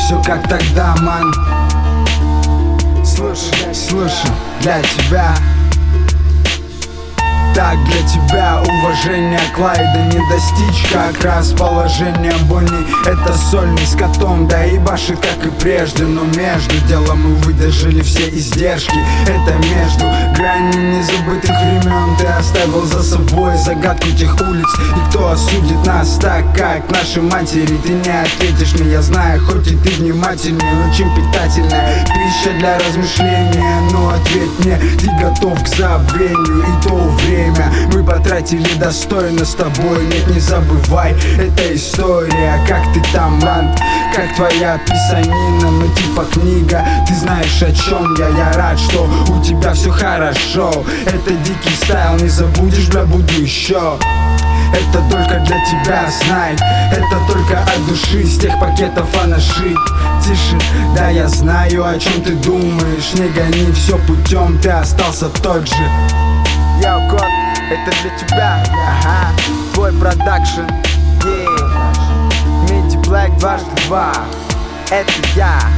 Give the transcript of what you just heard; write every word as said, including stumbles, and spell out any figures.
все как тогда, ман. Слушай, слушай, для тебя. Так, для тебя уважение Клайда не достичь, как раз положение Бонни. Это сольный с котом, да и башит, как и прежде. Но между делом мы выдержали все издержки. Это между грани незабытых времен. Ты оставил за собой загадку тех улиц. И кто осудит нас так, как наши матери? Ты не ответишь мне, я знаю, хоть и ты внимательнее. Очень питательная пища для размышления. Но ответь мне, ты готов к забвению? И то время мы потратили достойно с тобой. Нет, не забывай, это история. Как ты там, ман, как твоя писанина. Ну типа книга, ты знаешь, о чем я. Я рад, что у тебя все хорошо. Это дикий стайл, не забудешь, бля, буду еще. Это только для тебя, знай. Это только от души, с тех пакетов анаши. Тише, да я знаю, о чем ты думаешь. Не гони все путем, ты остался тот же. Йоу, кот, это для тебя, ага, твой продакшн, yeah. Миди Блэк дважды два, это я.